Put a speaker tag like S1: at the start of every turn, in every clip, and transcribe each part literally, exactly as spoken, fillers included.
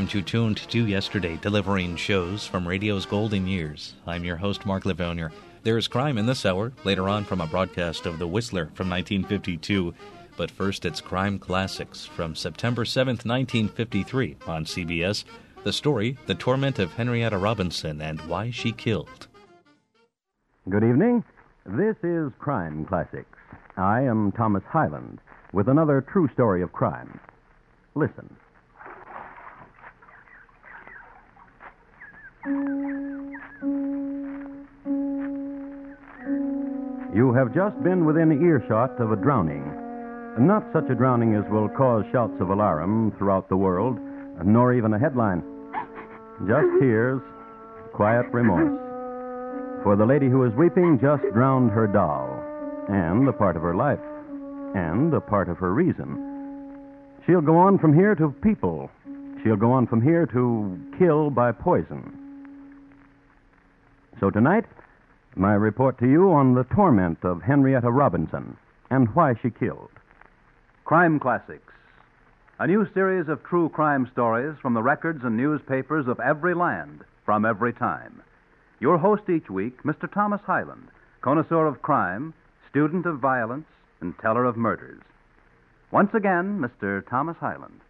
S1: and you tuned to Yesterday, delivering shows from radio's golden years. I'm your host, Mark Livonier. There is crime in this hour, later on from a broadcast of The Whistler from nineteen fifty-two. But first, it's Crime Classics from September seventh, nineteen fifty-three on C B S. The story, The Torment of Henrietta Robinson and Why She Killed.
S2: Good evening. This is Crime Classics. I am Thomas Hyland with another true story of crime. Listen. You have just been within earshot of a drowning. Not such a drowning as will cause shouts of alarm throughout the world, nor even a headline. Just tears, quiet remorse. For the lady who is weeping just drowned her doll, and a part of her life, and a part of her reason. She'll go on from here to people. She'll go on from here to kill by poison. So tonight, my report to you on the torment of Henrietta Robinson and why she killed.
S3: Crime Classics, a new series of true crime stories from the records and newspapers of every land, from every time. Your host each week, Mister Thomas Hyland, connoisseur of crime, student of violence, and teller of murders. Once again, Mister Thomas Hyland.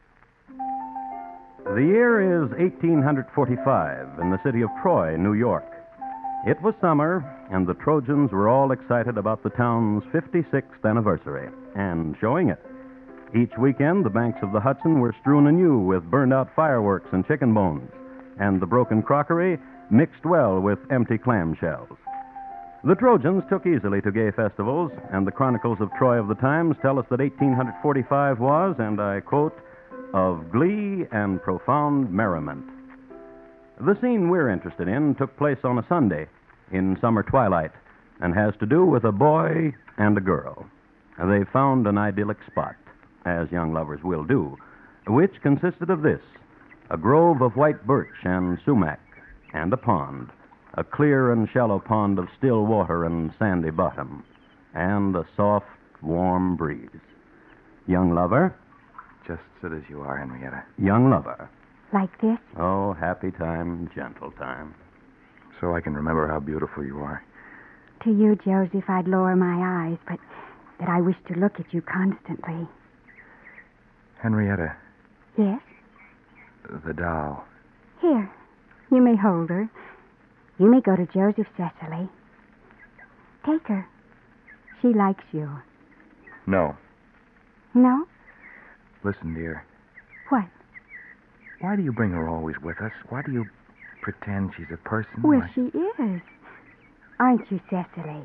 S2: The year is eighteen forty-five in the city of Troy, New York. It was summer, and the Trojans were all excited about the town's fifty-sixth anniversary, and showing it. Each weekend, the banks of the Hudson were strewn anew with burned-out fireworks and chicken bones, and the broken crockery mixed well with empty clamshells. The Trojans took easily to gay festivals, and the chronicles of Troy of the Times tell us that eighteen forty-five was, and I quote, of glee and profound merriment. The scene we're interested in took place on a Sunday in summer twilight and has to do with a boy and a girl. They found an idyllic spot, as young lovers will do, which consisted of this: a grove of white birch and sumac, and a pond, a clear and shallow pond of still water and sandy bottom, and a soft, warm breeze. Young lover?
S4: Just sit as you are, Henrietta.
S2: Young lover.
S5: Like this?
S2: Oh, happy time, gentle time.
S4: So I can remember how beautiful you are.
S5: To you, Joseph, I'd lower my eyes, but that I wish to look at you constantly.
S4: Henrietta.
S5: Yes?
S4: The doll.
S5: Here, you may hold her. You may go to Joseph, Cecily. Take her. She likes you.
S4: No.
S5: No?
S4: Listen, dear.
S5: What?
S4: Why do you bring her always with us? Why do you pretend she's a person?
S5: Well,
S4: like...
S5: she is. Aren't you, Cecily?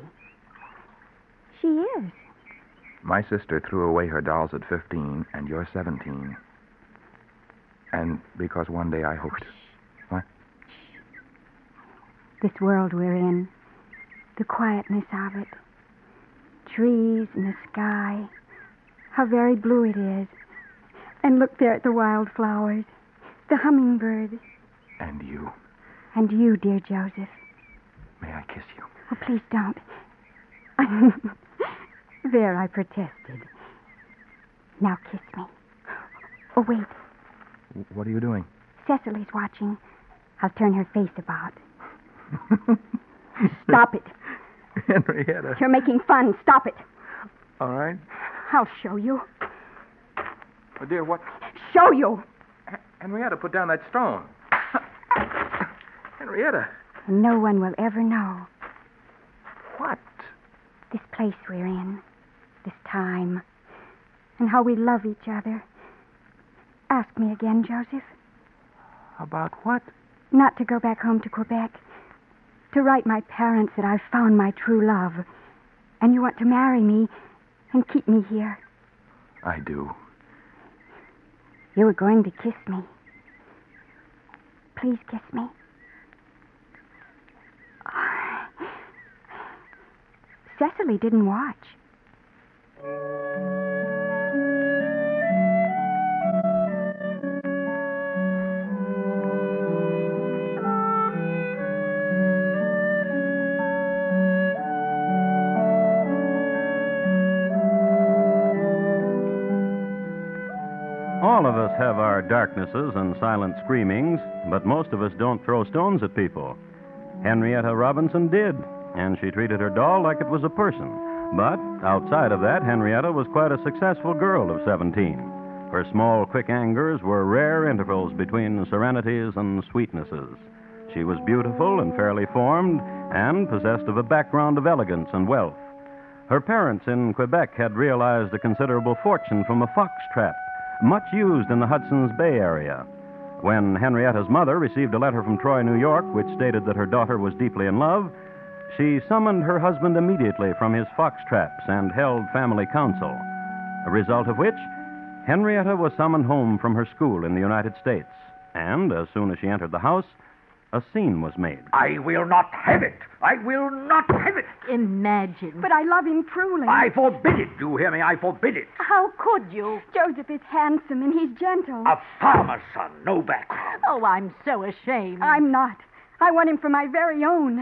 S5: She is.
S4: My sister threw away her dolls at fifteen, and you're seventeen. And because one day I hoped... What?
S5: This world we're in, the quietness of it, trees and the sky, how very blue it is. And look there at the wildflowers, the hummingbird.
S4: And you.
S5: And you, dear Joseph.
S4: May I kiss you?
S5: Oh, please don't. There, I protested. Now kiss me. Oh, wait.
S4: What are you doing?
S5: Cecily's watching. I'll turn her face about. Stop it.
S4: Henrietta.
S5: You're making fun. Stop it.
S4: All right.
S5: I'll show you.
S4: Oh, dear, what?
S5: Show you.
S4: H- Henrietta, put down that stone. Henrietta.
S5: And no one will ever know.
S4: What?
S5: This place we're in. This time. And how we love each other. Ask me again, Joseph.
S4: About what?
S5: Not to go back home to Quebec. To write my parents that I've found my true love. And you want to marry me and keep me here.
S4: I do.
S5: You were going to kiss me. Please kiss me. Oh. Cecily didn't watch.
S2: All of us have our darknesses and silent screamings, but most of us don't throw stones at people. Henrietta Robinson did, and she treated her doll like it was a person. But outside of that, Henrietta was quite a successful girl of seventeen. Her small, quick angers were rare intervals between serenities and sweetnesses. She was beautiful and fairly formed, and possessed of a background of elegance and wealth. Her parents in Quebec had realized a considerable fortune from a fox trap, much used in the Hudson's Bay area. When Henrietta's mother received a letter from Troy, New York, which stated that her daughter was deeply in love, she summoned her husband immediately from his fox traps and held family council, a result of which Henrietta was summoned home from her school in the United States. And as soon as she entered the house, a scene was made.
S6: I will not have it. I will not have it.
S7: Imagine.
S5: But I love him truly.
S6: I forbid it. Do you hear me? I forbid it.
S7: How could you?
S5: Joseph is handsome and he's gentle.
S6: A farmer's son, no background.
S7: Oh, I'm so ashamed.
S5: I'm not. I want him for my very own.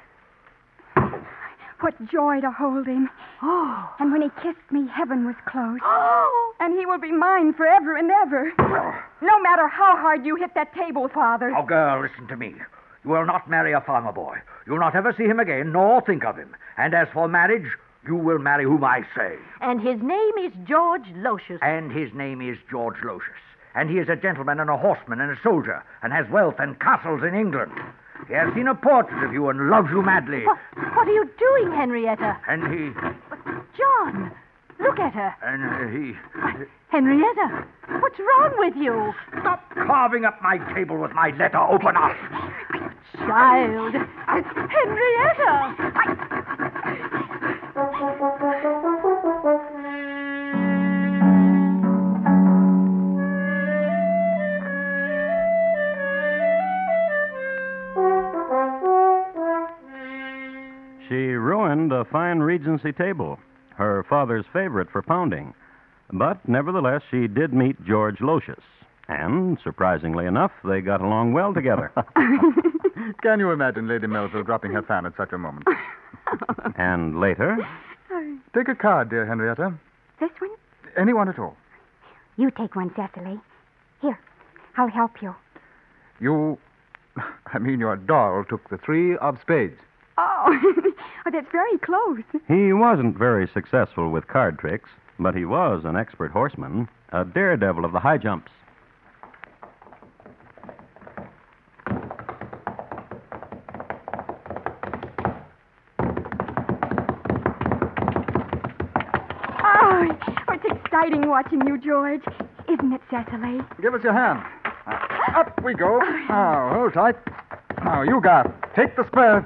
S5: What joy to hold him.
S7: Oh.
S5: And when he kissed me, heaven was close.
S7: Oh.
S5: And he will be mine forever and ever. No matter how hard you hit that table, Father.
S6: Oh, girl, listen to me. You will not marry a farmer boy. You'll not ever see him again, nor think of him. And as for marriage, you will marry whom I say.
S7: And his name is George Lotius.
S6: And his name is George Lotius. And he is a gentleman and a horseman and a soldier, and has wealth and castles in England. He has seen a portrait of you and loves you madly.
S7: What, what are you doing, Henrietta?
S6: And he...
S7: John, look at her.
S6: And uh, he...
S7: Henrietta, what's wrong with you?
S6: Stop carving up my table with my letter. Open up.
S7: Child. Henrietta!
S2: She ruined a fine Regency table, her father's favorite for pounding. But nevertheless, she did meet George Lotius. And, surprisingly enough, they got along well together.
S8: Can you imagine Lady Melville dropping her fan at such a moment?
S2: And later...
S8: Take a card, dear Henrietta.
S5: This one?
S8: Any one at all.
S5: You take one, Cecily. Here, I'll help you.
S8: You... I mean, your doll took the three of spades.
S5: Oh, oh that's very close.
S2: He wasn't very successful with card tricks, but he was an expert horseman, a daredevil of the high jumps.
S5: Oh, it's exciting watching you, George. Isn't it, Cecily?
S8: Give us your hand. Uh, up we go. Now, hold tight. Now, you, Garth, take the spur.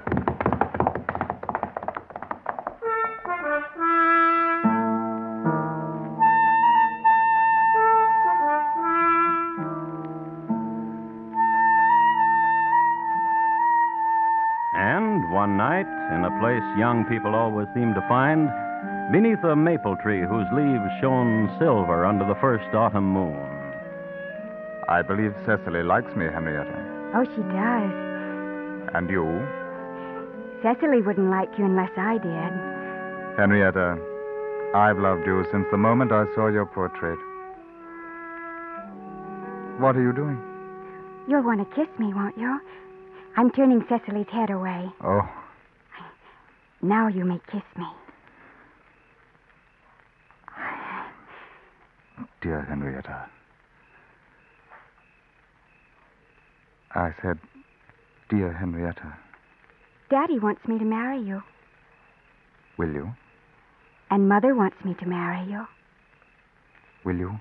S2: And one night, in a place young people always seem to find, beneath a maple tree whose leaves shone silver under the first autumn moon.
S8: I believe Cecily likes me, Henrietta.
S5: Oh, she does.
S8: And you?
S5: Cecily wouldn't like you unless I did.
S8: Henrietta, I've loved you since the moment I saw your portrait. What are you doing?
S5: You'll want to kiss me, won't you? I'm turning Cecily's head away.
S8: Oh.
S5: Now you may kiss me.
S8: Dear Henrietta. I said, dear Henrietta.
S5: Daddy wants me to marry you.
S8: Will you?
S5: And Mother wants me to marry you.
S8: Will you?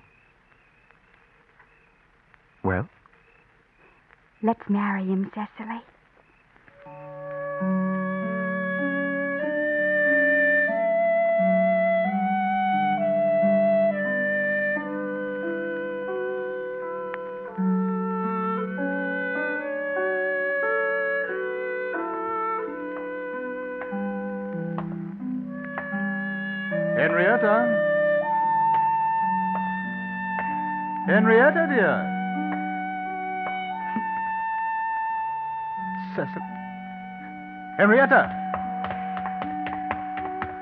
S8: Well?
S5: Let's marry him, Cecily.
S8: Henrietta? Henrietta, dear. Cecily. Henrietta!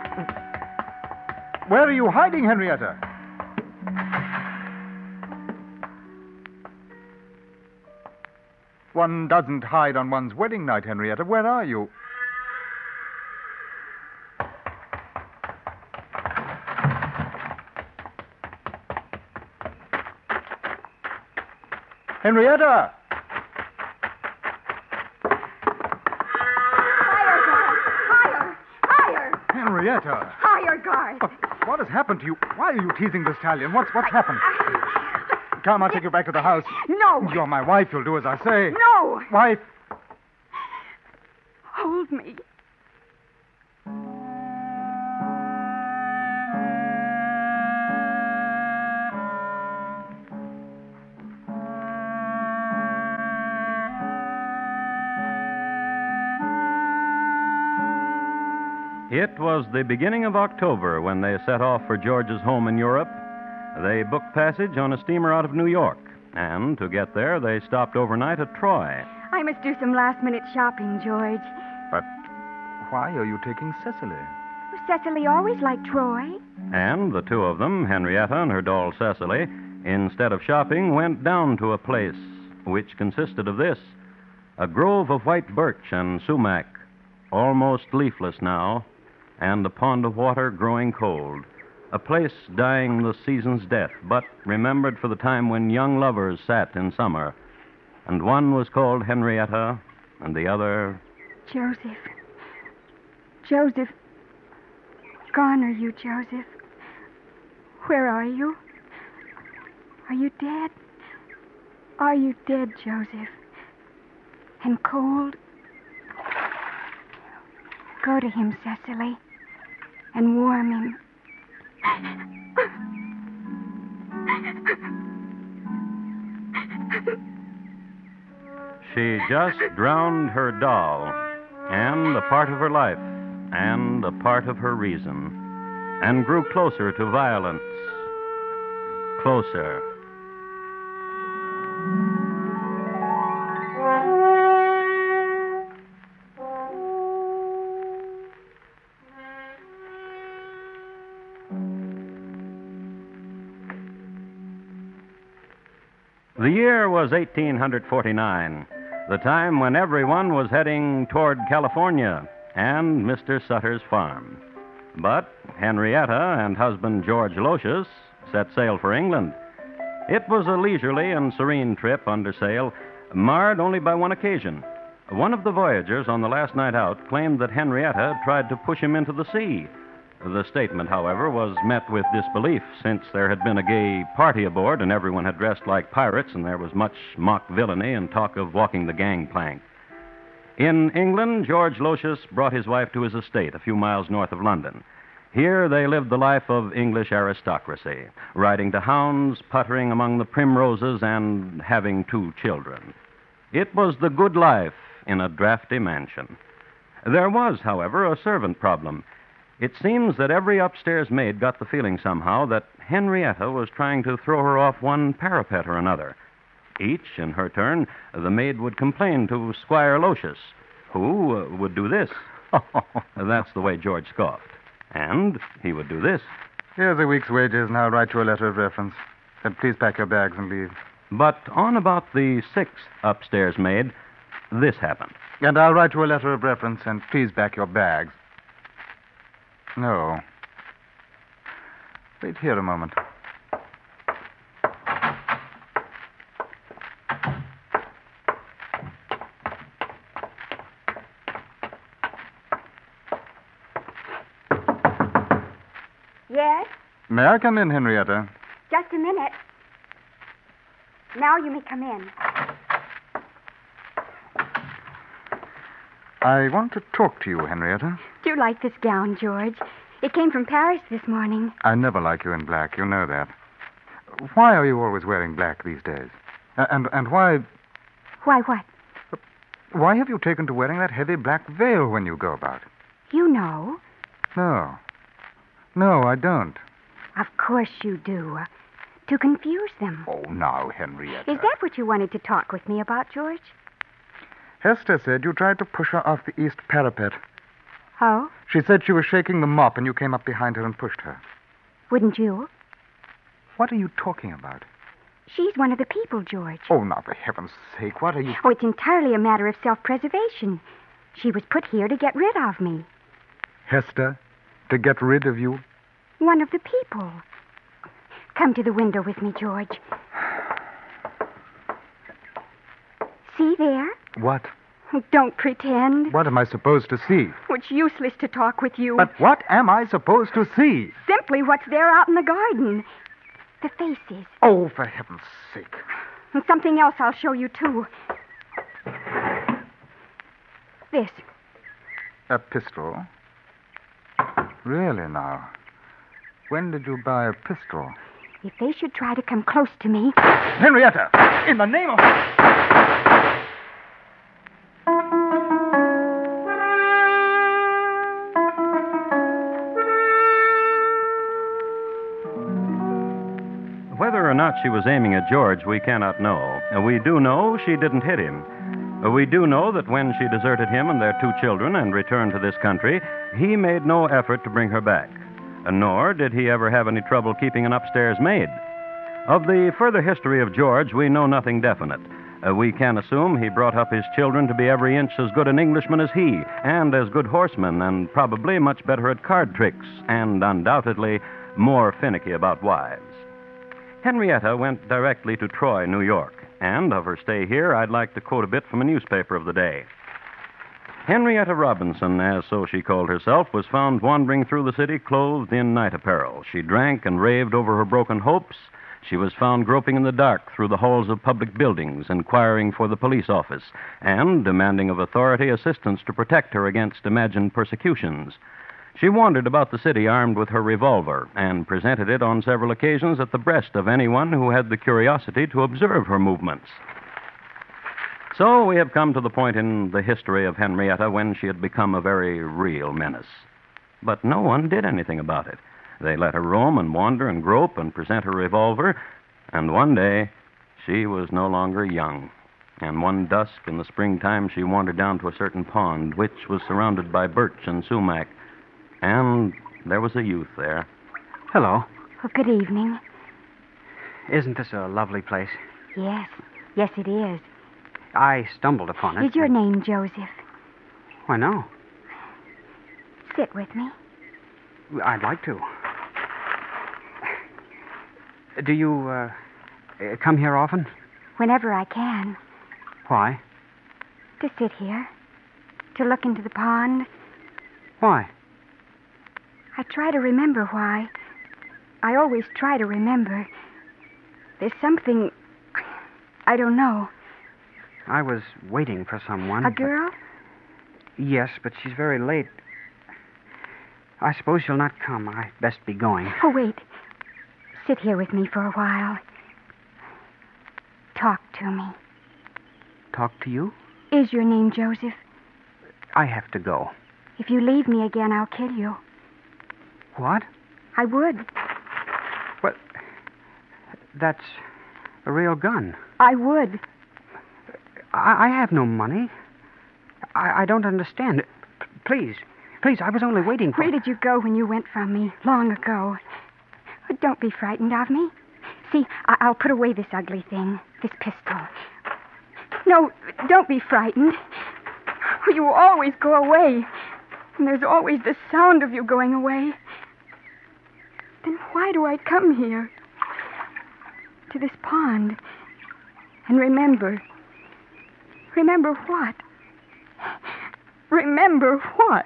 S8: Where are you hiding, Henrietta? One doesn't hide on one's wedding night, Henrietta. Where are you? Henrietta!
S5: Higher, Garth. Higher. Higher.
S8: Henrietta!
S5: Higher, Garth.
S8: But what has happened to you? Why are you teasing this stallion? What's what's happened? Come, I'll take you back to the house.
S5: No.
S8: You're my wife. You'll do as I say.
S5: No.
S8: Wife.
S5: Hold me.
S2: It was the beginning of October when they set off for George's home in Europe. They booked passage on a steamer out of New York, and to get there, they stopped overnight at Troy.
S5: I must do some last-minute shopping, George.
S8: But why are you taking Cecily?
S5: Cecily always liked Troy.
S2: And the two of them, Henrietta and her doll Cecily, instead of shopping, went down to a place which consisted of this: a grove of white birch and sumac, almost leafless now, and a pond of water growing cold. A place dying the season's death, but remembered for the time when young lovers sat in summer. And one was called Henrietta, and the other...
S5: Joseph. Joseph. Gone are you, Joseph? Where are you? Are you dead? Are you dead, Joseph? And cold? Go to him, Cecily, and warm him.
S2: She just drowned her doll, and a part of her life, and a part of her reason, and grew closer to violence. Closer. The year was eighteen forty-nine, the time when everyone was heading toward California and Mister Sutter's farm. But Henrietta and husband George Lotius set sail for England. It was a leisurely and serene trip under sail, marred only by one occasion. One of the voyagers on the last night out claimed that Henrietta tried to push him into the sea. The statement, however, was met with disbelief, since there had been a gay party aboard and everyone had dressed like pirates, and there was much mock villainy and talk of walking the gangplank. In England, George Lotius brought his wife to his estate a few miles north of London. Here they lived the life of English aristocracy, riding to hounds, puttering among the primroses, and having two children. It was the good life in a drafty mansion. There was, however, a servant problem. It seems that every upstairs maid got the feeling somehow that Henrietta was trying to throw her off one parapet or another. Each, in her turn, the maid would complain to Squire Lotius, who uh, would do this. That's the way George scoffed. And he would do this.
S8: Here's a week's wages, and I'll write you a letter of reference. Then please pack your bags and leave.
S2: But on about the sixth upstairs maid, this happened.
S8: And I'll write you a letter of reference, and please pack your bags. No. Wait here a moment.
S5: Yes?
S8: May I come in, Henrietta?
S5: Just a minute. Now you may come in.
S8: I want to talk to you, Henrietta.
S5: Do you like this gown, George? It came from Paris this morning.
S8: I never like you in black. You know that. Why are you always wearing black these days? Uh, and and why...
S5: Why what?
S8: Why have you taken to wearing that heavy black veil when you go about?
S5: You know.
S8: No. No, I don't.
S5: Of course you do. To confuse them.
S8: Oh, now, Henrietta.
S5: Is that what you wanted to talk with me about, George?
S8: Hester said you tried to push her off the east parapet.
S5: Oh?
S8: She said she was shaking the mop and you came up behind her and pushed her.
S5: Wouldn't you?
S8: What are you talking about?
S5: She's one of the people, George.
S8: Oh, now, for heaven's sake, what are you...
S5: Oh, it's entirely a matter of self-preservation. She was put here to get rid of me.
S8: Hester, to get rid of you?
S5: One of the people. Come to the window with me, George. See there?
S8: What?
S5: Don't pretend.
S8: What am I supposed to see?
S5: It's useless to talk with you.
S8: But what am I supposed to see?
S5: Simply what's there out in the garden. The faces.
S8: Oh, for heaven's sake.
S5: And something else I'll show you, too. This.
S8: A pistol? Really, now? When did you buy a pistol?
S5: If they should try to come close to me...
S8: Henrietta! In the name of...
S2: Whether or not she was aiming at George, we cannot know. We do know she didn't hit him. We do know that when she deserted him and their two children and returned to this country, he made no effort to bring her back. Nor did he ever have any trouble keeping an upstairs maid. Of the further history of George, we know nothing definite. Uh, we can assume he brought up his children to be every inch as good an Englishman as he, and as good horsemen, and probably much better at card tricks, and undoubtedly more finicky about wives. Henrietta went directly to Troy, New York, and of her stay here, I'd like to quote a bit from a newspaper of the day. Henrietta Robinson, as so she called herself, was found wandering through the city clothed in night apparel. She drank and raved over her broken hopes. She was found groping in the dark through the halls of public buildings, inquiring for the police office, and demanding of authority assistance to protect her against imagined persecutions. She wandered about the city armed with her revolver and presented it on several occasions at the breast of anyone who had the curiosity to observe her movements. So we have come to the point in the history of Henrietta when she had become a very real menace. But no one did anything about it. They let her roam and wander and grope and present her revolver, and one day she was no longer young. And one dusk in the springtime she wandered down to a certain pond, which was surrounded by birch and sumac. And there was a youth there.
S9: Hello.
S5: Oh, good evening.
S9: Isn't this a lovely place?
S5: Yes. Yes, it is.
S9: I stumbled upon it.
S5: Is your name Joseph?
S9: Why, no.
S5: Sit with me.
S9: I'd like to. Do you, uh, come here often?
S5: Whenever I can.
S9: Why?
S5: To sit here. To look into the pond.
S9: Why?
S5: I try to remember why. I always try to remember. There's something... I don't know.
S9: I was waiting for someone.
S5: A girl?
S9: But... Yes, but she's very late. I suppose she'll not come. I'd best be going.
S5: Oh, wait. Sit here with me for a while. Talk to me.
S9: Talk to you?
S5: Is your name Joseph?
S9: I have to go.
S5: If you leave me again, I'll kill you.
S9: What?
S5: I would.
S9: What? That's a real gun.
S5: I would.
S9: I, I have no money. I, I don't understand. P- please. Please, I was only waiting for...
S5: Where did you go when you went from me? Long ago. Don't be frightened of me. See, I- I'll put away this ugly thing. This pistol. No, don't be frightened. You always go away. And there's always the sound of you going away. Then why do I come here? To this pond. And remember. Remember what? Remember what?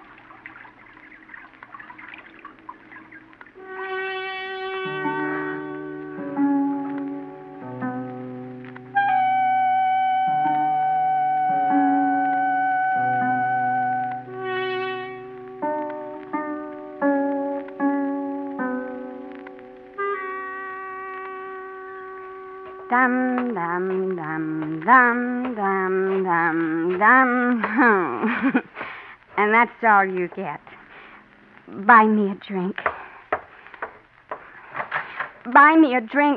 S5: Dum, dum, dum, dum, dum, dum, dum. And that's all you get. Buy me a drink. Buy me a drink.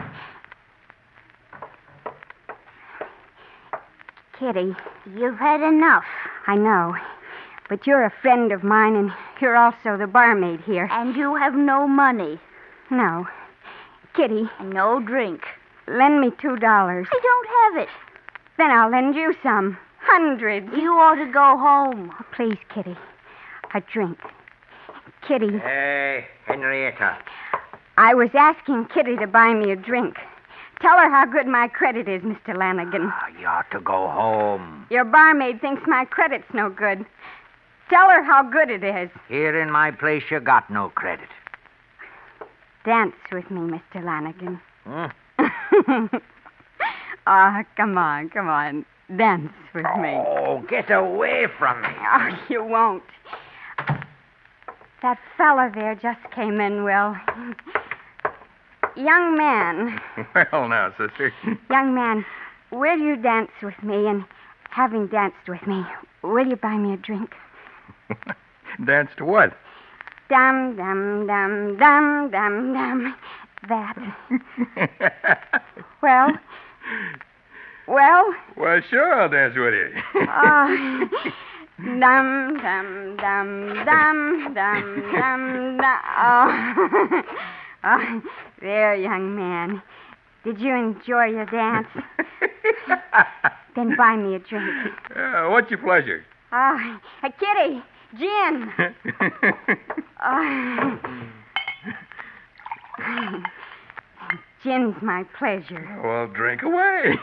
S5: Kitty.
S7: You've had enough.
S5: I know. But you're a friend of mine, and you're also the barmaid here.
S7: And you have no money.
S5: No. Kitty.
S7: And no drink.
S5: Lend me two dollars.
S7: I don't have it.
S5: Then I'll lend you some. Hundreds.
S7: You ought to go home.
S5: Oh, please, Kitty. A drink. Kitty.
S6: Hey, Henrietta.
S5: I was asking Kitty to buy me a drink. Tell her how good my credit is, Mister Lanigan.
S6: Oh, you ought to go home.
S5: Your barmaid thinks my credit's no good. Tell her how good it is.
S6: Here in my place, you got no credit.
S5: Dance with me, Mister Lanigan.
S6: Hmm?
S5: Oh, come on, come on. Dance with me.
S6: Oh, get away from me.
S5: Oh, you won't. That fella there just came in, Will. Young man.
S4: Well, now, sister.
S5: Young man, will you dance with me? And having danced with me, will you buy me a drink?
S4: Dance to what?
S5: Dum, dum, dum, dum, dum, dum. That. Well? Well?
S4: Well, sure, I'll dance with you.
S5: Oh. Dum, dum, dum, dum, dum, dum, dum. Oh. Oh, there, young man. Did you enjoy your dance? Then buy me a drink.
S4: Uh, what's your pleasure?
S5: Oh, a kitty. Gin. Oh. Gin's my pleasure.
S4: Well, drink away.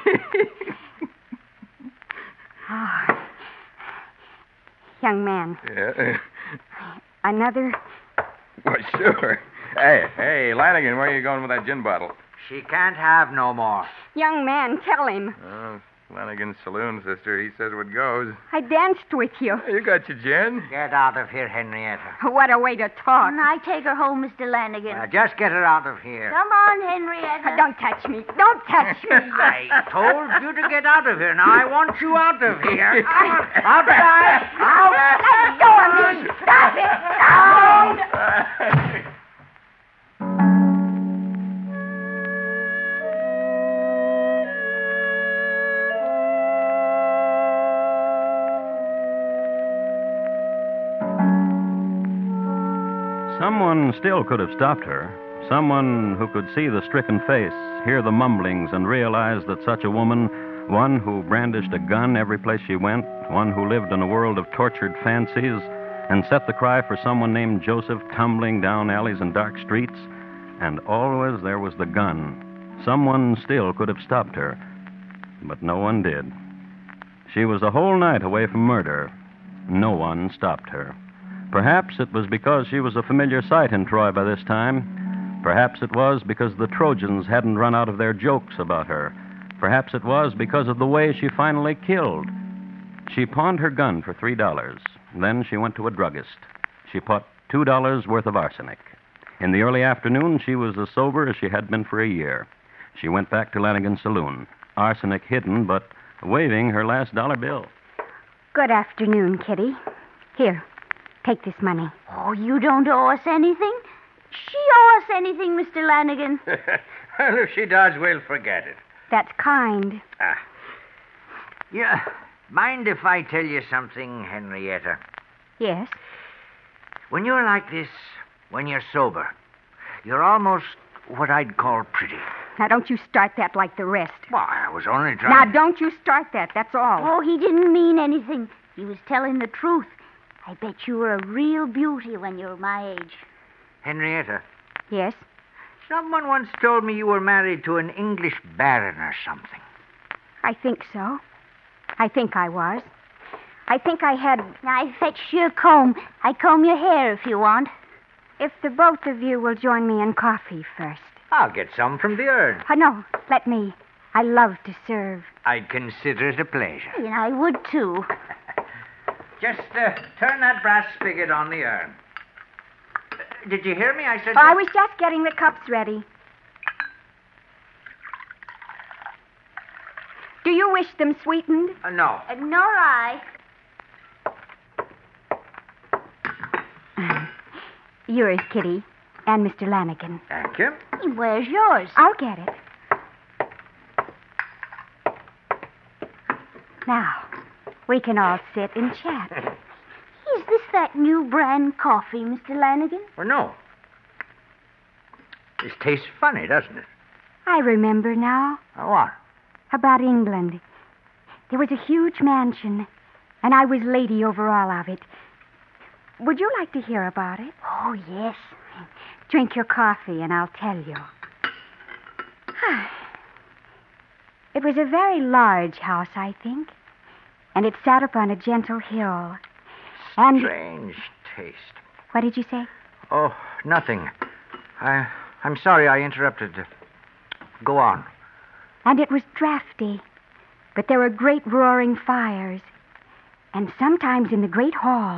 S5: Oh. Young man.
S4: Yeah.
S5: Another?
S4: Well, sure. Hey, hey, Lanigan, where are you going with that gin bottle?
S6: She can't have no more.
S5: Young man, tell him.
S4: Oh, Lanigan's saloon, sister. He says what goes.
S5: I danced with you.
S4: You got your gin.
S6: Get out of here, Henrietta.
S5: What a way to talk.
S7: Can I take her home, Mister Lanigan?
S6: Now, just get her out of here.
S7: Come on, Henrietta.
S5: Don't touch me. Don't touch me.
S6: I told you to get out of here. Now, I want you out of here. Outside! Out!
S5: Let go of me. Stop it. Out.
S2: Someone still could have stopped her. Someone who could see the stricken face, hear the mumblings, and realize that such a woman, one who brandished a gun every place she went, one who lived in a world of tortured fancies, and set the cry for someone named Joseph tumbling down alleys and dark streets, and always there was the gun. Someone still could have stopped her, but no one did. She was a whole night away from murder. No one stopped her. Perhaps it was because she was a familiar sight in Troy by this time. Perhaps it was because the Trojans hadn't run out of their jokes about her. Perhaps it was because of the way she finally killed. She pawned her gun for three dollars. Then she went to a druggist. She bought two dollars worth of arsenic. In the early afternoon, she was as sober as she had been for a year. She went back to Lanigan's saloon, arsenic hidden, but waving her last dollar bill.
S5: Good afternoon, Kitty. Here, take this money.
S7: Oh, you don't owe us anything. She owe us anything, Mister Lanigan.
S6: Well, if she does, we'll forget it.
S5: That's kind.
S6: Ah. Yeah. Mind if I tell you something, Henrietta?
S5: Yes?
S6: When you're like this, when you're sober, you're almost what I'd call pretty.
S5: Now, don't you start that like the rest.
S6: Well, I was only trying...
S5: Now, don't you start that, that's all.
S7: Oh, he didn't mean anything. He was telling the truth. I bet you were a real beauty when you were my age.
S6: Henrietta,
S5: Yes?
S6: someone once told me you were married to an English baron or something.
S5: I think so. I think I was. I think I had...
S7: I fetched you a comb. I comb your hair if you want.
S5: If the both of you will join me in coffee first.
S6: I'll get some from the urn.
S5: Oh, no, let me. I love to serve.
S6: I'd consider it a pleasure.
S7: And I would, too.
S6: Just uh, turn that brass spigot on the urn. Uh, did you hear me? I said...
S5: Oh, I was just getting the cups ready. Do you wish them sweetened?
S6: Uh, no.
S7: Uh, nor I.
S5: Yours, Kitty, and Mister Lanigan.
S6: Thank you.
S7: Where's yours?
S5: I'll get it. Now, we can all sit and chat.
S7: Is this that new brand coffee, Mister Lanigan?
S6: Or no. This tastes funny, doesn't it?
S5: I remember now.
S6: What?
S5: About England. There was a huge mansion, and I was lady over all of it. Would you like to hear about it?
S7: Oh, yes.
S5: Drink your coffee, and I'll tell you. It was a very large house, I think, and it sat upon a gentle hill. And
S6: Strange taste.
S5: what did you say?
S6: Oh, nothing. I, I'm sorry I interrupted. Go on.
S5: And it was drafty, but there were great roaring fires, and sometimes in the great hall.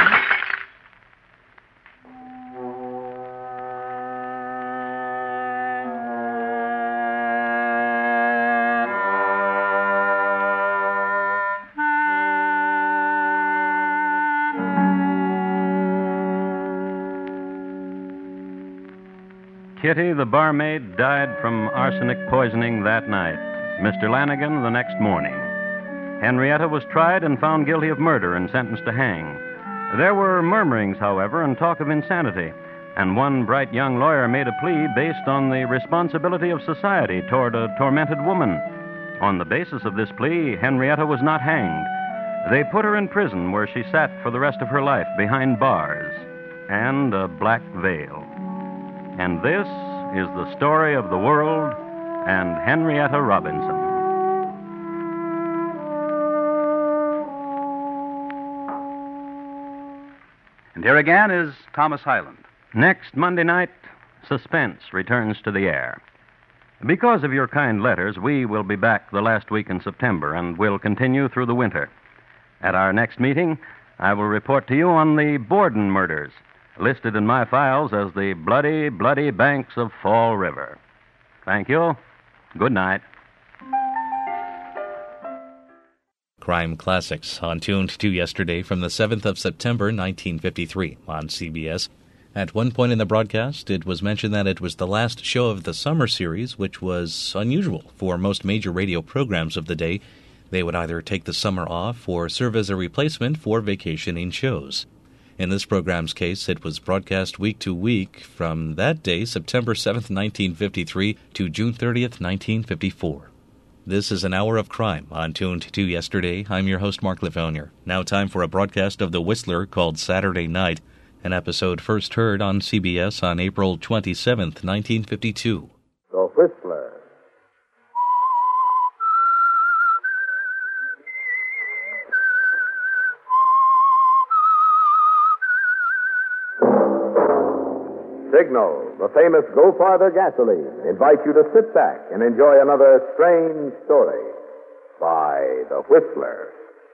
S2: Kitty, the barmaid, died from arsenic poisoning that night. Mister Lanigan the next morning. Henrietta was tried and found guilty of murder and sentenced to hang. There were murmurings, however, and talk of insanity, and one bright young lawyer made a plea based on the responsibility of society toward a tormented woman. On the basis of this plea, Henrietta was not hanged. They put her in prison where she sat for the rest of her life behind bars and a black veil. And this is the story of the world and Henrietta Robinson.
S3: And here again is Thomas Hyland.
S2: Next Monday night, Suspense returns to the air. Because of your kind letters, we will be back the last week in September and will continue through the winter. At our next meeting, I will report to you on the Borden murders, listed in my files as the bloody, bloody banks of Fall River. Thank you. Good night.
S1: Crime Classics on Tuned to Yesterday from the seventh of September, nineteen fifty-three on C B S. At one point in the broadcast, it was mentioned that it was the last show of the summer series, which was unusual for most major radio programs of the day. They would either take the summer off or serve as a replacement for vacationing shows. In this program's case, it was broadcast week to week from that day, September seventh, nineteen fifty-three, to June thirtieth, nineteen fifty-four. This is an hour of crime on Tuned to Yesterday. I'm your host, Mark Livonier. Now time for a broadcast of The Whistler called Saturday Night, an episode first heard on C B S on April twenty-seventh, nineteen fifty-two.
S10: The Whistler. Signal, the famous Go Farther gasoline, invites you to sit back and enjoy another strange story by The Whistler.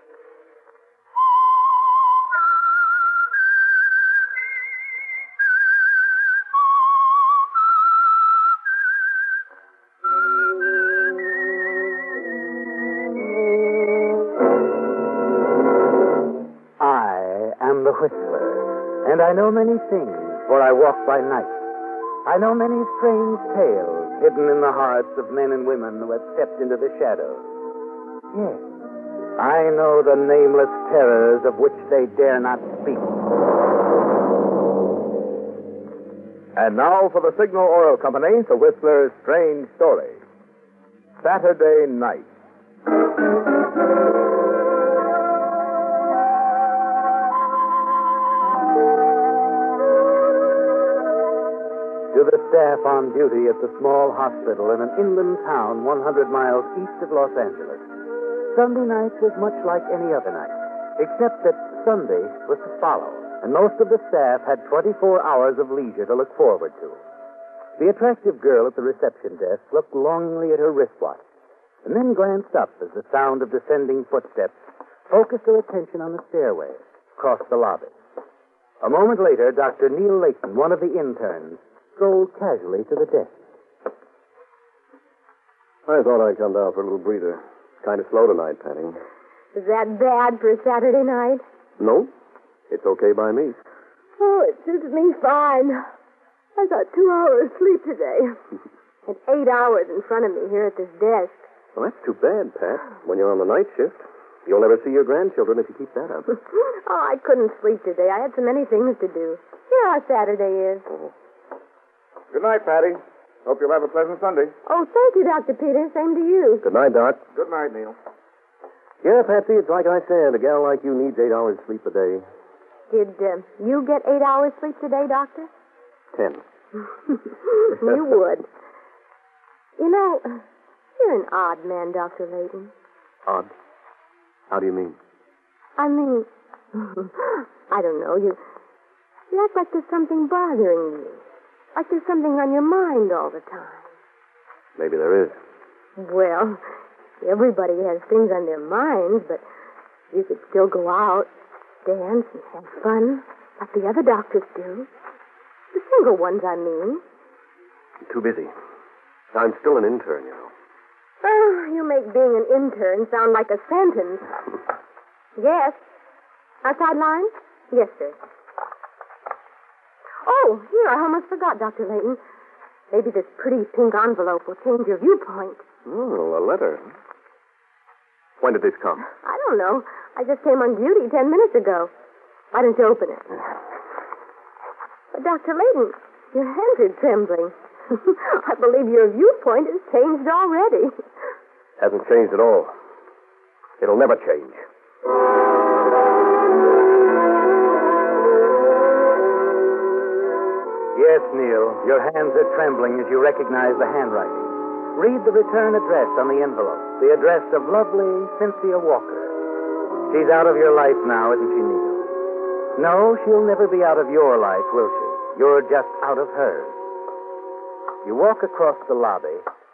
S11: I am The Whistler, and I know many things. For I walk by night. I know many strange tales hidden in the hearts of men and women who have stepped into the shadows. Yes, I know the nameless terrors of which they dare not speak.
S10: And now for the Signal Oil Company, The Whistler's Strange Story. Saturday Night.
S11: To the staff on duty at the small hospital in an inland town one hundred miles east of Los Angeles, Sunday night was much like any other night, except that Sunday was to follow, and most of the staff had twenty-four hours of leisure to look forward to. The attractive girl at the reception desk looked longingly at her wristwatch, and then glanced up as the sound of descending footsteps focused her attention on the stairway across the lobby. A moment later, Doctor Neil Layton, one of the interns, strolled casually to the desk.
S10: I thought I'd come down for a little breather. Kind of slow tonight, Patty.
S12: Is that bad for a Saturday night?
S10: No, it's okay by me.
S12: Oh, it suits me fine. I got two hours sleep today. And eight hours in front of me here at this desk.
S10: Well, that's too bad, Pat. When you're on the night shift, you'll never see your grandchildren if you keep that up.
S12: Oh, I couldn't sleep today. I had so many things to do. You know how Saturday is.
S10: Oh. Good night, Patty.
S13: Hope you'll have a pleasant Sunday.
S12: Oh, thank you, Doctor Peters. Same to you.
S14: Good night, Doc.
S13: Good night, Neil.
S14: Yeah, Patsy, it's like I said. A gal like you needs eight hours sleep a day.
S12: Did uh, you get eight hours sleep today, Doctor?
S14: Ten.
S12: You would. You know, you're an odd man, Doctor Layton.
S14: Odd? How do you mean?
S12: I mean, I don't know. You, you act like there's something bothering you. Like there's something on your mind all the time.
S14: Maybe there is.
S12: Well, everybody has things on their minds, but you could still go out, dance, and have fun, like the other doctors do. The single ones, I mean.
S14: I'm too busy. I'm still an intern, you know.
S12: Oh, you make being an intern sound like a sentence. Yes. Outside line? Yes, sir. Oh, here, I almost forgot, Doctor Layton. Maybe this pretty pink envelope will change your viewpoint.
S14: Oh, a letter. When did this come?
S12: I don't know. I just came on duty ten minutes ago. Why don't you open it? But, Doctor Layton, your hands are trembling. I believe your viewpoint has changed already.
S14: Hasn't changed at all. It'll never change.
S11: Yes, Neil, your hands are trembling as you recognize the handwriting. Read the return address on the envelope, the address of lovely Cynthia Walker. She's out of your life now, isn't she, Neil? No, she'll never be out of your life, will she? You're just out of hers. You walk across the lobby.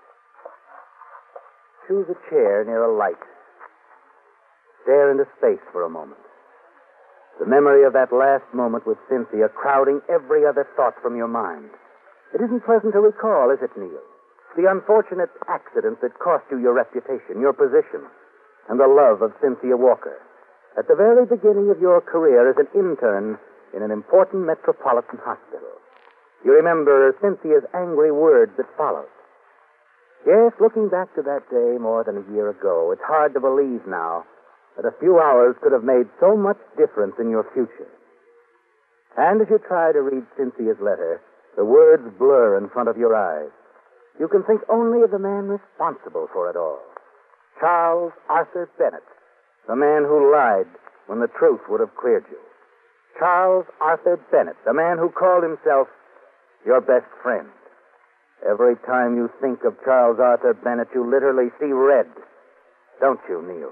S11: Choose a chair near a light. Stare into space for a moment. The memory of that last moment with Cynthia crowding every other thought from your mind. It isn't pleasant to recall, is it, Neil? The unfortunate accident that cost you your reputation, your position, and the love of Cynthia Walker. At the very beginning of your career as an intern in an important metropolitan hospital. You remember Cynthia's angry words that followed. Yes, looking back to that day more than a year ago, it's hard to believe now that a few hours could have made so much difference in your future. And as you try to read Cynthia's letter, the words blur in front of your eyes. You can think only of the man responsible for it all. Charles Arthur Bennett, the man who lied when the truth would have cleared you. Charles Arthur Bennett, the man who called himself your best friend. Every time you think of Charles Arthur Bennett, you literally see red. Don't you, Neil?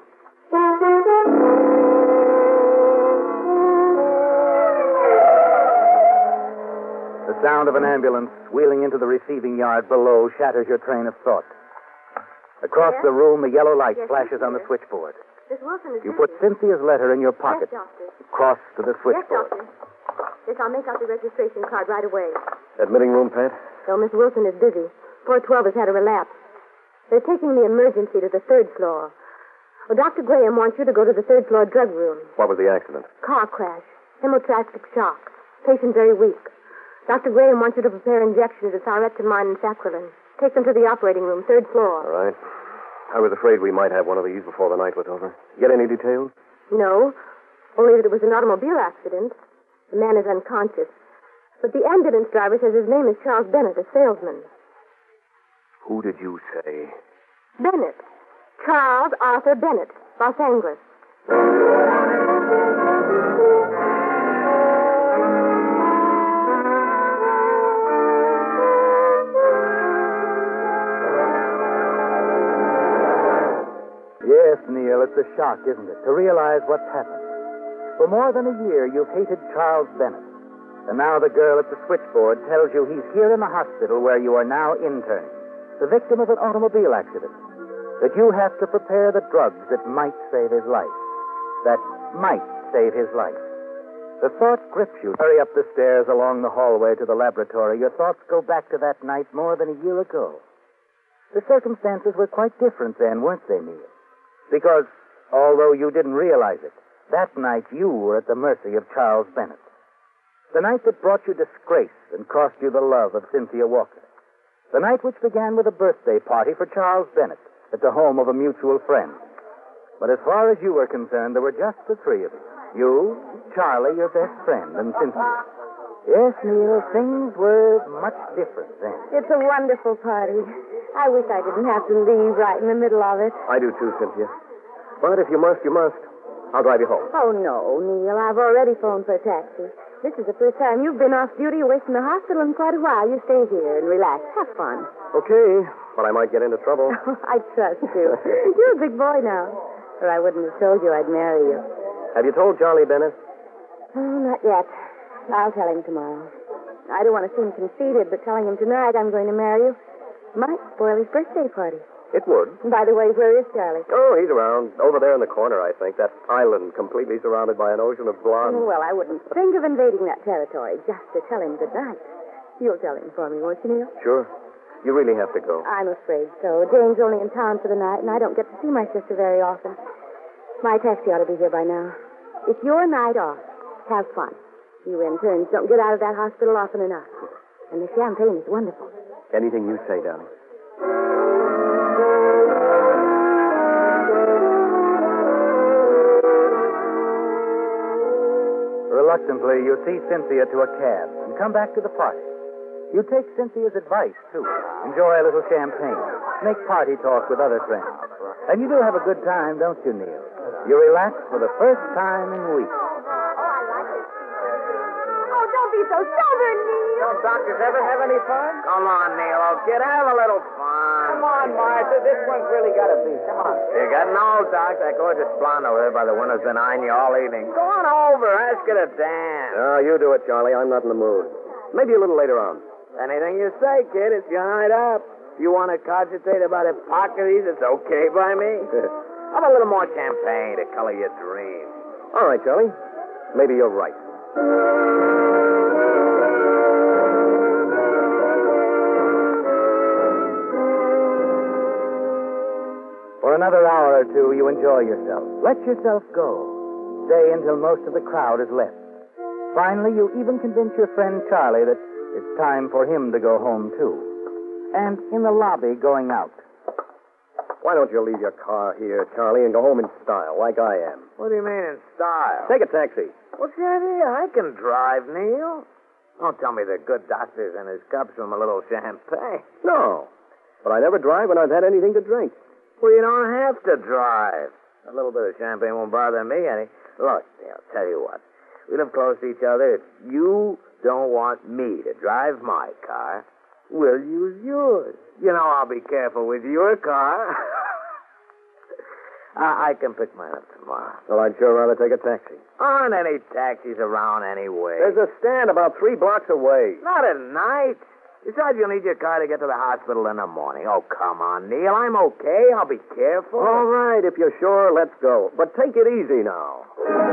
S11: The sound of an ambulance wheeling into the receiving yard below shatters your train of thought. Across
S12: Yes?
S11: the room, a yellow light
S12: Yes,
S11: flashes
S12: Mister
S11: on the switchboard.
S12: Miss Wilson is
S11: You
S12: busy.
S11: put Cynthia's letter in your pocket.
S12: Yes, Doctor.
S11: Cross to the
S12: Yes,
S11: switchboard.
S12: Doctor. Yes, I'll make out the registration card right away.
S14: Admitting room, Pat?
S12: So Miss Wilson is busy. four twelve has had a relapse. They're taking the emergency to the third floor. Well, Doctor Graham wants you to go to the third floor drug room.
S14: What was the accident?
S12: Car crash. Hemotragic shock. Patient very weak. Doctor Graham wants you to prepare injections of thyretamine and saccharin. Take them to the operating room, third floor.
S14: All right. I was afraid we might have one of these before the night was over. Get any details?
S12: No, only that it was an automobile accident. The man is unconscious. But the ambulance driver says his name is Charles Bennett, a salesman.
S14: Who did you say?
S12: Bennett. Charles Arthur Bennett, Los Angeles.
S11: Yes, Neil, it's a shock, isn't it, to realize what's happened. For more than a year, you've hated Charles Bennett. And now the girl at the switchboard tells you he's here in the hospital where you are now interning, the victim of an automobile accident. That you have to prepare the drugs that might save his life. That might save his life. The thought grips you. Hurry up the stairs along the hallway to the laboratory. Your thoughts go back to that night more than a year ago. The circumstances were quite different then, weren't they, Neil? Because, although you didn't realize it, that night you were at the mercy of Charles Bennett. The night that brought you disgrace and cost you the love of Cynthia Walker. The night which began with a birthday party for Charles Bennett at the home of a mutual friend. But as far as you were concerned, there were just the three of you. You, Charlie, your best friend, and Cynthia. Yes, Neil, things were much different then.
S12: It's a wonderful party. I wish I didn't have to leave right in the middle of it.
S14: I do too, Cynthia. But if you must, you must. I'll drive you home.
S12: Oh, no, Neil. I've already phoned for a taxi. This is the first time you've been off duty away from the hospital in quite a while. You stay here and relax. Have fun.
S14: Okay, but I might get into trouble.
S12: I trust you. You're a big boy now. Or I wouldn't have told you I'd marry you.
S14: Have you told Charlie Bennett?
S12: Oh, not yet. I'll tell him tomorrow. I don't want to seem conceited, but telling him tonight I'm going to marry you might spoil his birthday party.
S14: It would.
S12: By the way, where is Charlie?
S14: Oh, he's around. Over there in the corner, I think. That island completely surrounded by an ocean of blonde.
S12: Oh, well, I wouldn't think of invading that territory just to tell him good night. You'll tell him for me, won't you, Neil?
S14: Sure. You really have to go.
S12: I'm afraid so. Jane's only in town for the night, and I don't get to see my sister very often. My taxi ought to be here by now. It's your night off. Have fun. You interns don't get out of that hospital often enough. And the champagne is wonderful.
S14: Anything you say, darling.
S11: Reluctantly, you see Cynthia to a cab and come back to the party. You take Cynthia's advice, too. Enjoy a little champagne. Make party talk with other friends. And you do have a good time, don't you, Neil? You relax for the first time in weeks.
S12: Oh, don't be so stubborn, Neil.
S6: Don't doctors ever have any fun? Come on, Neil, old kid. Have a little fun.
S11: Come on, Martha. This one's really got to be. Come on.
S6: You're getting old, Doc. That gorgeous blonde over there by the window's been eyeing you all evening. Go on over. Ask her to dance.
S14: Oh, you do it, Charlie. I'm not in the mood. Maybe a little later on.
S6: Anything you say, kid. It's your night up. If you want to cogitate about Hippocrates, it's okay by me. Have a little more champagne to color your dreams.
S14: All right, Charlie. Maybe you're right.
S11: For another hour or two, you enjoy yourself. Let yourself go. Stay until most of the crowd has left. Finally, you even convince your friend Charlie that it's time for him to go home, too. And in the lobby, going out.
S14: Why don't you leave your car here, Charlie, and go home in style, like I am?
S6: What do you mean in style?
S14: Take a taxi.
S6: What's the idea? I can drive, Neil. Don't tell me the good doctor's in his cups from a little champagne.
S14: No. But I never drive when I've had anything to drink.
S6: Well, you don't have to drive. A little bit of champagne won't bother me any. Look, Neil, tell you what. We live close to each other. If you don't want me to drive my car, we'll use yours. You know I'll be careful with your car. I, I can pick mine up tomorrow.
S14: Well, I'd sure rather take a taxi.
S6: Aren't any taxis around anyway?
S14: There's a stand about three blocks away.
S6: Not at night. Besides, you'll need your car to get to the hospital in the morning. Oh, come on, Neil. I'm okay. I'll be careful.
S14: All right, if you're sure, let's go. But take it easy now.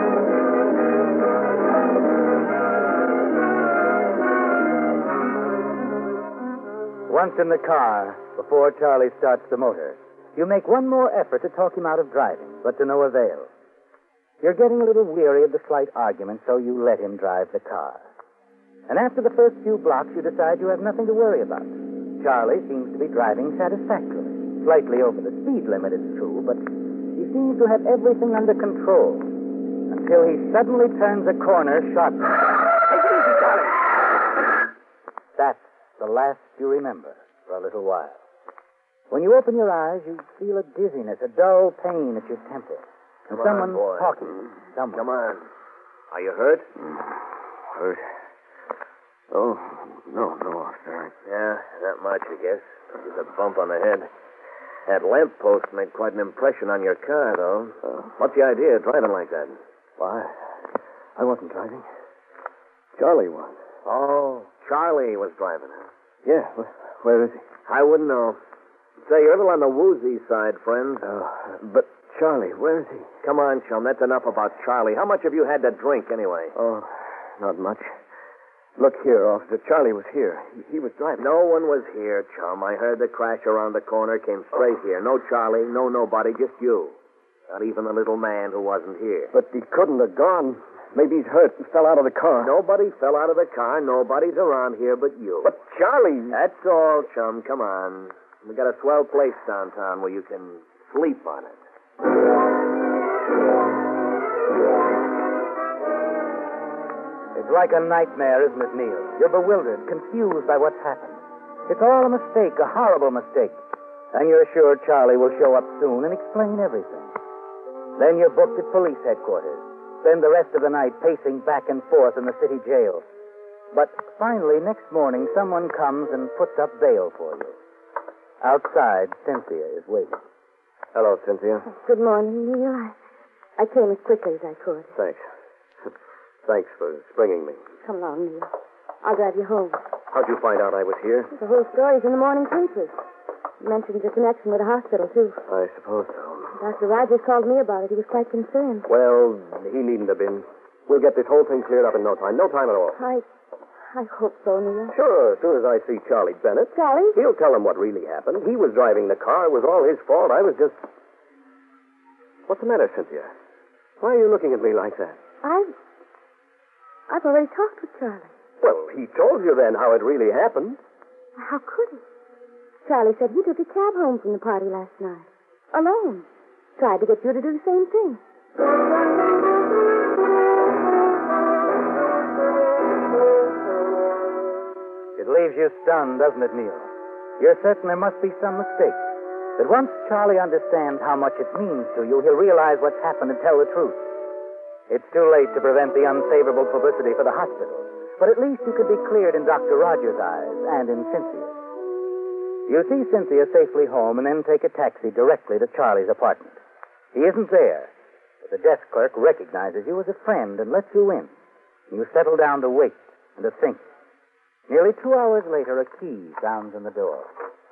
S11: Once in the car, before Charlie starts the motor, you make one more effort to talk him out of driving, but to no avail. You're getting a little weary of the slight argument, so you let him drive the car. And after the first few blocks, you decide you have nothing to worry about. Charlie seems to be driving satisfactorily. Slightly over the speed limit, it's true, but he seems to have everything under control. Until he suddenly turns a corner sharply. Take it easy, Charlie. That's the last you remember for a little while. When you open your eyes, you feel a dizziness, a dull pain at your temple. And
S14: Come
S11: someone's
S14: on, boy.
S11: talking. Someone.
S14: Come on. Are you hurt? Hurt? Oh, no, no, officer.
S6: Yeah, that much, I guess. Just a bump on the head. That lamp post made quite an impression on your car, though.
S14: Uh, what's the idea of driving like that? Why, I wasn't driving. Charlie was.
S6: Oh, Charlie was driving, huh?
S14: Yeah, where is he?
S6: I wouldn't know. Say, you're a little on the woozy side, friend.
S14: Uh, but Charlie, where is he?
S6: Come on, chum. That's enough about Charlie. How much have you had to drink, anyway?
S14: Oh, not much. Look here, officer. Charlie was here. He, he was driving.
S6: No one was here, chum. I heard the crash around the corner, came straight here. No Charlie, no nobody, just you. Not even the little man who wasn't here.
S14: But he couldn't have gone. Maybe he's hurt and fell out of the car.
S6: Nobody fell out of the car. Nobody's around here but you.
S14: But Charlie...
S6: That's all, chum. Come on. We got a swell place downtown where you can sleep on it.
S11: It's like a nightmare, isn't it, Neil? You're bewildered, confused by what's happened. It's all a mistake, a horrible mistake. And you're sure Charlie will show up soon and explain everything. Then you're booked at police headquarters. Spend the rest of the night pacing back and forth in the city jail. But finally, next morning, someone comes and puts up bail for you. Outside, Cynthia is waiting.
S14: Hello, Cynthia.
S12: Good morning, Neil. I, I came as quickly as I could.
S14: Thanks. Thanks for springing me.
S12: Come along, Neil. I'll drive you home.
S14: How'd you find out I was here?
S12: The whole story's in the morning papers. You mentioned your connection with the hospital, too.
S14: I suppose so.
S12: Doctor Rogers called me about it. He was quite concerned.
S14: Well, he needn't have been. We'll get this whole thing cleared up in no time. No time at all.
S12: I... I hope so, Neil.
S14: Sure, as soon as I see Charlie Bennett.
S12: Charlie?
S14: He'll tell him what really happened. He was driving the car. It was all his fault. I was just... What's the matter, Cynthia? Why are you looking at me like that?
S12: I've... I've already talked with Charlie.
S14: Well, he told you then how it really happened.
S12: How could he? Charlie said he took a cab home from the party last night. Alone. Tried to get you to do the same thing.
S11: It leaves you stunned, doesn't it, Neil? You're certain there must be some mistake. That once Charlie understands how much it means to you, he'll realize what's happened and tell the truth. It's too late to prevent the unfavorable publicity for the hospital, but at least you could be cleared in Doctor Rogers' eyes and in Cynthia's. You see Cynthia safely home and then take a taxi directly to Charlie's apartment. He isn't there, but the desk clerk recognizes you as a friend and lets you in. You settle down to wait and to think. Nearly two hours later, a key sounds in the door.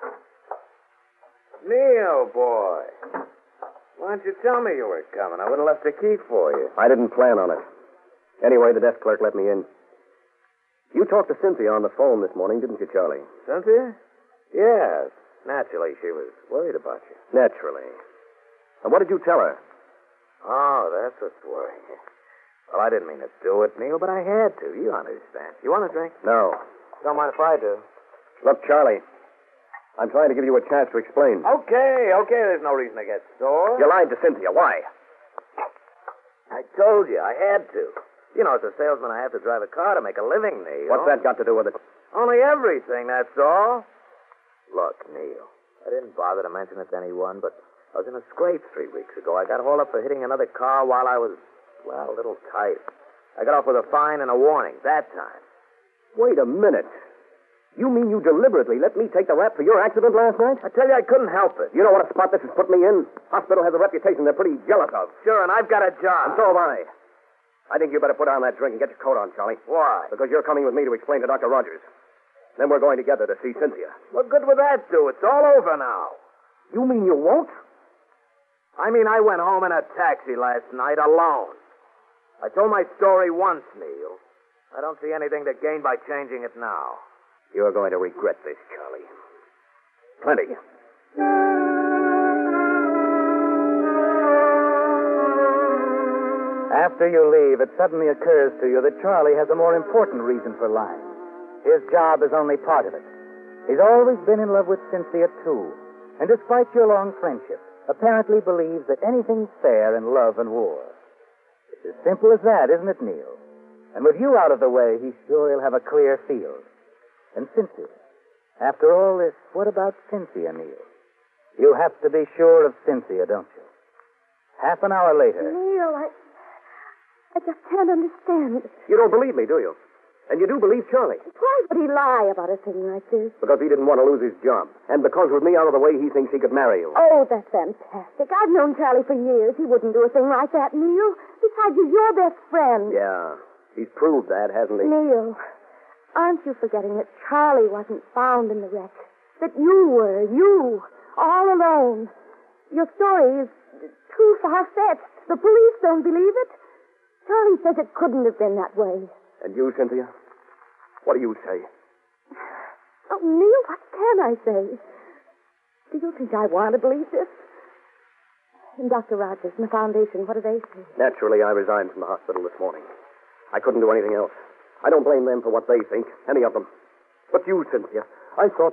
S6: Neil, boy. Why didn't you tell me you were coming? I would have left a key for you.
S14: I didn't plan on it. Anyway, the desk clerk let me in. You talked to Cynthia on the phone this morning, didn't you, Charlie?
S6: Cynthia? Yes. Naturally, she was worried about you.
S14: Naturally. And what did you tell her?
S6: Oh, that's what's worrying you. Well, I didn't mean to do it, Neil, but I had to. You understand. You want a drink?
S14: No.
S6: Don't mind if I do.
S14: Look, Charlie, I'm trying to give you a chance to explain.
S6: Okay, okay. There's no reason to get sore.
S14: You lied to Cynthia. Why?
S6: I told you. I had to. You know, as a salesman, I have to drive a car to make a living, Neil.
S14: What's that got to do with it?
S6: Only everything, that's all. Look, Neil, I didn't bother to mention it to anyone, but I was in a scrape three weeks ago. I got hauled up for hitting another car while I was, well, a little tight. I got off with a fine and a warning that time.
S14: Wait a minute. You mean you deliberately let me take the rap for your accident last night?
S6: I tell you, I couldn't help it.
S14: You know what a spot this has put me in? Hospital has a reputation they're pretty jealous of.
S6: Sure, and I've got a job.
S14: And so have I. I think you better put on that drink and get your coat on, Charlie.
S6: Why?
S14: Because you're coming with me to explain to Doctor Rogers. Then we're going together to see Cynthia.
S6: What good would that do? It's all over now.
S14: You mean you won't?
S6: I mean, I went home in a taxi last night alone. I told my story once, Neil. I don't see anything to gain by changing it now.
S14: You're going to regret this, Charlie. Plenty.
S11: After you leave, it suddenly occurs to you that Charlie has a more important reason for lying. His job is only part of it. He's always been in love with Cynthia, too. And despite your long friendship, apparently believes that anything's fair in love and war. It's as simple as that, isn't it, Neil? And with you out of the way, he's sure he'll have a clear field. And Cynthia. After all this, what about Cynthia, Neil? You have to be sure of Cynthia, don't you? Half an hour later.
S12: Neil, I... I just can't understand.
S14: You don't believe me, do you? And you do believe Charlie.
S12: Why would he lie about a thing like this?
S14: Because he didn't want to lose his job. And because with me out of the way, he thinks he could marry you.
S12: Oh, that's fantastic. I've known Charlie for years. He wouldn't do a thing like that, Neil. Besides, he's your best friend.
S14: Yeah, he's proved that, hasn't he?
S12: Neil, aren't you forgetting that Charlie wasn't found in the wreck? That you were, you, all alone. Your story is too far-fetched. The police don't believe it. Charlie says it couldn't have been that way.
S14: And you, Cynthia? What do you say?
S12: Oh, Neil, what can I say? Do you think I want to believe this? And Doctor Rogers and the Foundation, what do they say?
S14: Naturally, I resigned from the hospital this morning. I couldn't do anything else. I don't blame them for what they think, any of them. But you, Cynthia, I thought...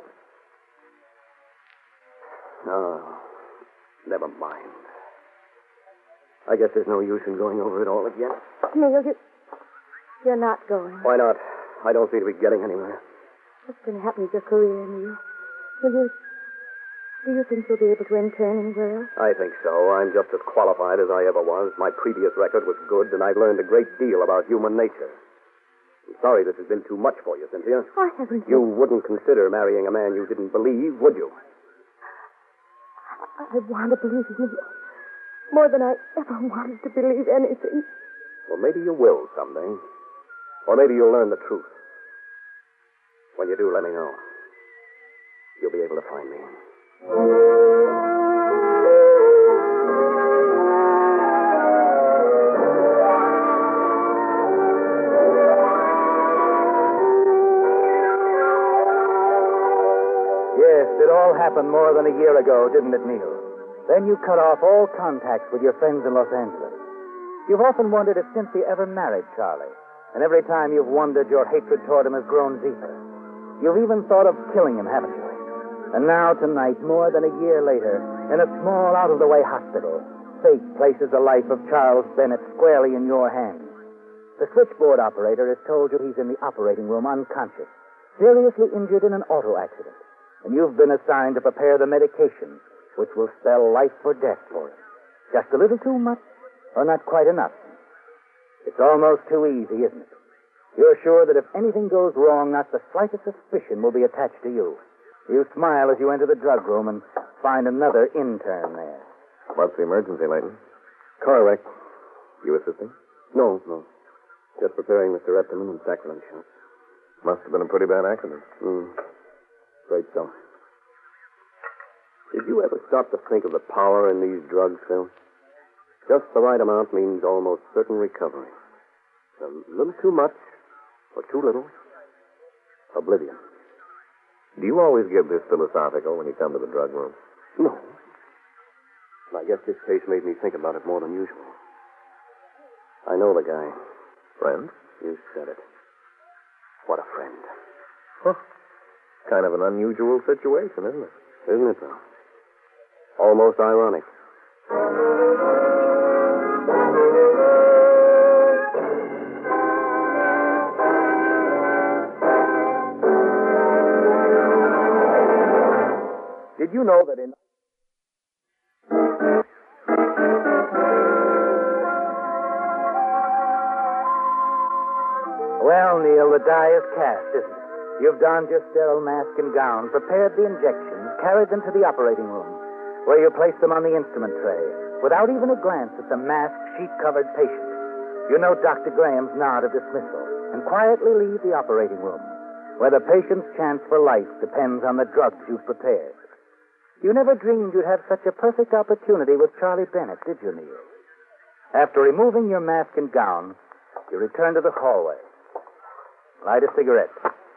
S14: Oh, never mind. I guess there's no use in going over it all again.
S12: Neil, you... You're not going.
S14: Why not? I don't seem to be getting anywhere.
S12: What's going to happen to your career, Neil? Will you... Do you think you'll be able to intern anywhere else?
S14: I think so. I'm just as qualified as I ever was. My previous record was good, and I've learned a great deal about human nature. I'm sorry this has been too much for you, Cynthia.
S12: I haven't.
S14: You wouldn't consider marrying a man you didn't believe, would you?
S12: I, I want to believe in you more than I ever wanted to believe anything.
S14: Well, maybe you will someday. Or maybe you'll learn the truth. When you do, let me know. You'll be able to find me.
S11: Yes, it all happened more than a year ago, didn't it, Neil? Then you cut off all contacts with your friends in Los Angeles. You've often wondered if Cynthia ever married Charlie. And every time you've wondered, your hatred toward him has grown deeper. You've even thought of killing him, haven't you? And now, tonight, more than a year later, in a small, out-of-the-way hospital, fate places the life of Charles Bennett squarely in your hands. The switchboard operator has told you he's in the operating room unconscious, seriously injured in an auto accident. And you've been assigned to prepare the medication, which will spell life or death for him. Just a little too much, or not quite enough? It's almost too easy, isn't it? You're sure that if anything goes wrong, not the slightest suspicion will be attached to you. You smile as you enter the drug room and find another intern there.
S14: What's the emergency, Leighton? Car wreck. You assisting? No, no. Just preparing Mister Epperman and saccharin shots. Must have been a pretty bad accident. Mm. Great so. Did you ever stop to think of the power in these drugs, Phil? Just the right amount means almost certain recovery. A little too much or too little, oblivion. Do you always give this philosophical when you come to the drug room? No. I guess this case made me think about it more than usual. I know the guy. Friend? You said it. What a friend. Huh. Kind of an unusual situation, isn't it? Isn't it, though? Almost ironic.
S11: Did you know that in... Well, Neil, the die is cast, isn't it? You've donned your sterile mask and gown, prepared the injections, carried them to the operating room, where you placed them on the instrument tray, without even a glance at the masked, sheet-covered patient. You note Doctor Graham's nod of dismissal, and quietly leave the operating room, where the patient's chance for life depends on the drugs you've prepared. You never dreamed you'd have such a perfect opportunity with Charlie Bennett, did you, Neil? After removing your mask and gown, you return to the hallway. Light a cigarette.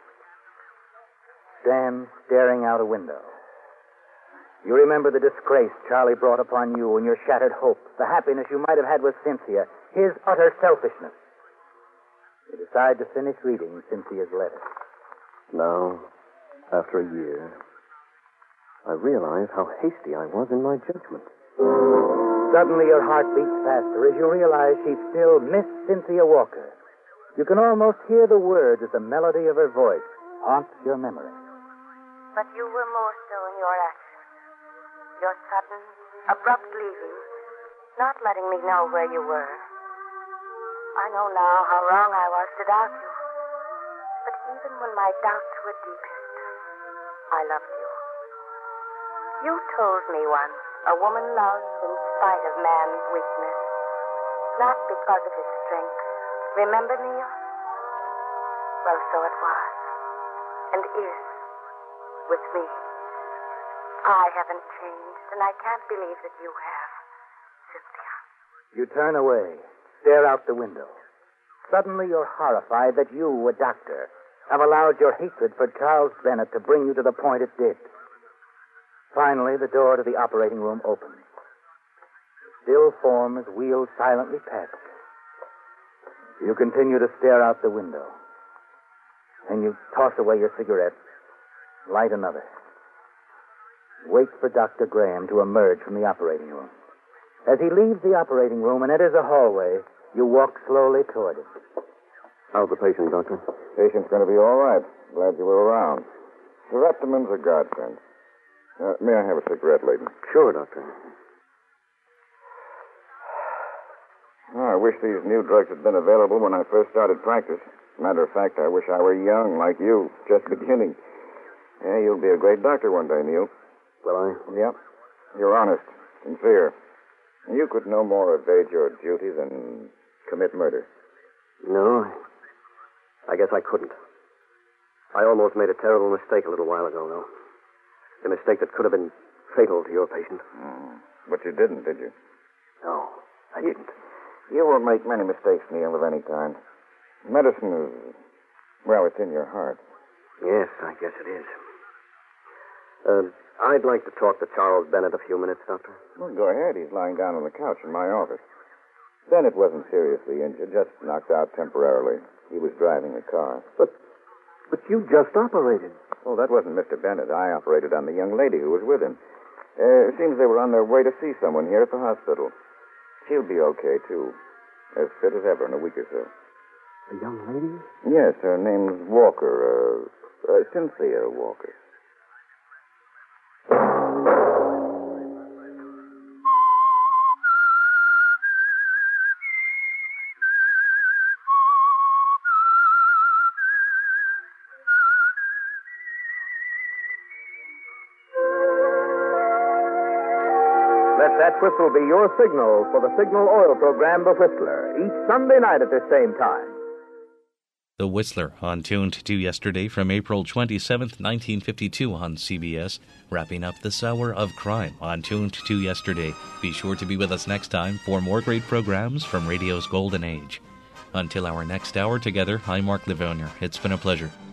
S11: Stand staring out a window. You remember the disgrace Charlie brought upon you and your shattered hopes, the happiness you might have had with Cynthia, his utter selfishness. You decide to finish reading Cynthia's letter.
S14: Now, after a year, I realize how hasty I was in my judgment.
S11: Suddenly your heart beats faster as you realize she's still Miss Cynthia Walker. You can almost hear the words as the melody of her voice haunts your memory.
S13: But you were more so in your actions. Your sudden, abrupt leaving, not letting me know where you were. I know now how wrong I was to doubt you. But even when my doubts were deepest, I loved you. You told me once a woman loves in spite of man's weakness, not because of his strength. Remember, Neil? Well, so it was, and is, with me. I haven't changed, and I can't believe that you have, Cynthia.
S11: You turn away, stare out the window. Suddenly you're horrified that you, a doctor, have allowed your hatred for Charles Bennett to bring you to the point it did. Finally, the door to the operating room opens. Still form is wheeled silently past. You continue to stare out the window. Then you toss away your cigarette, light another. Wait for Doctor Graham to emerge from the operating room. As he leaves the operating room and enters a hallway, you walk slowly toward him.
S14: How's the patient, Doctor?
S4: Patient's going to be all right. Glad you were around. Serotonin's a godsend. Uh, may I have a cigarette, Layton?
S14: Sure, Doctor.
S4: Oh, I wish these new drugs had been available when I first started practice. Matter of fact, I wish I were young, like you, just beginning. Yeah, you'll be a great doctor one day, Neil.
S14: Will I?
S4: Yep. You're honest, sincere. You could no more evade your duty than commit murder.
S14: No, I guess I couldn't. I almost made a terrible mistake a little while ago, though. A mistake that could have been fatal to your patient.
S4: Mm. But you didn't, did you?
S14: No, I didn't.
S4: You won't make many mistakes, Neil, of any kind. Medicine is, well, it's in your heart.
S14: Yes, I guess it is. Uh, I'd like to talk to Charles Bennett a few minutes, Doctor.
S4: Well, go ahead. He's lying down on the couch in my office. Bennett wasn't seriously injured, just knocked out temporarily. He was driving the car.
S14: But, but you just operated.
S4: Oh, that wasn't Mister Bennett. I operated on the young lady who was with him. Uh, it seems they were on their way to see someone here at the hospital. She'll be okay, too. As fit as ever in a week or so.
S14: A young lady?
S4: Yes, her name's Walker. Uh, uh, Cynthia Walker.
S10: Let that whistle be your signal for the Signal Oil program, The Whistler, each Sunday night at this same time.
S1: The Whistler, on Tuned to Yesterday from April twenty-seventh, nineteen fifty-two on C B S, wrapping up this hour of crime on Tuned to Yesterday. Be sure to be with us next time for more great programs from radio's golden age. Until our next hour together, I'm Mark Livonia. It's been a pleasure.